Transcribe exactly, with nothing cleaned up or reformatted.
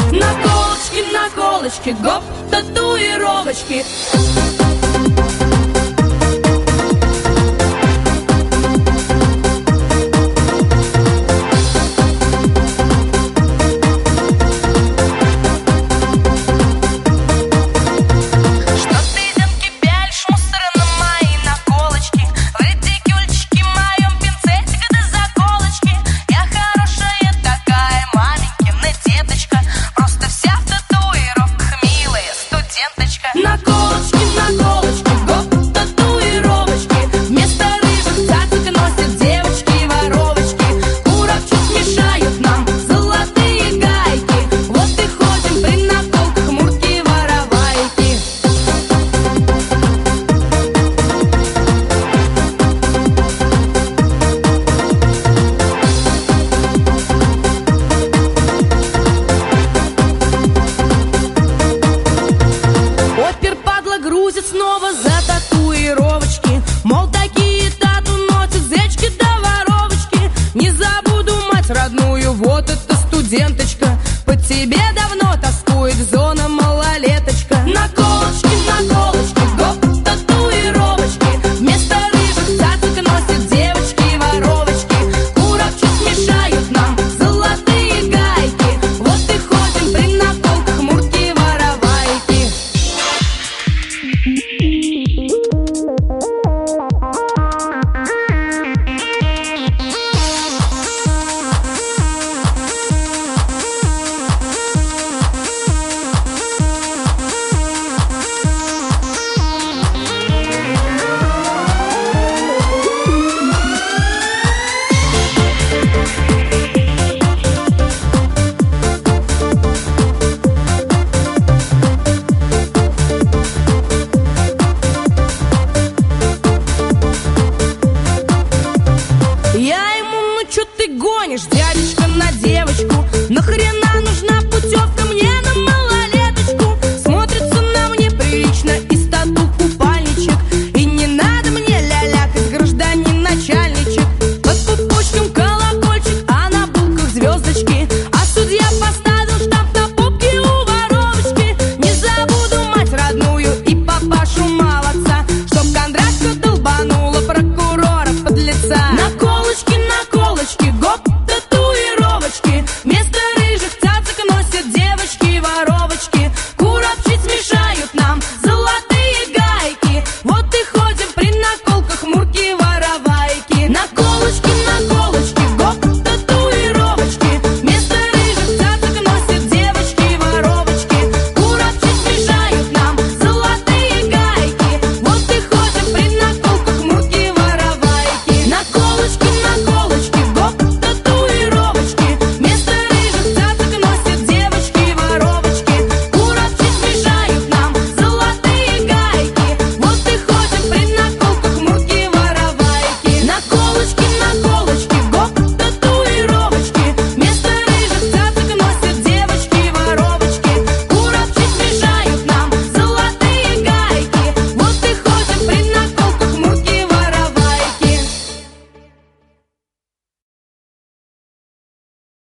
Наколочки, наколочки, гоп, татуировочки. Наколочки, наколочки, гоп, татуировочки. Вместо рыжих цацик носят девочки-воровочки. Курок чуть мешают нам золотые гайки. Вот и ходим при наколках мурки-воровайки. Опер, падла, грузит снова за татуировочки. Мол, такие тату носят зечки да воровочки. Не забуду мать родную, вот эта студенточка. По тебе давно тоскует зона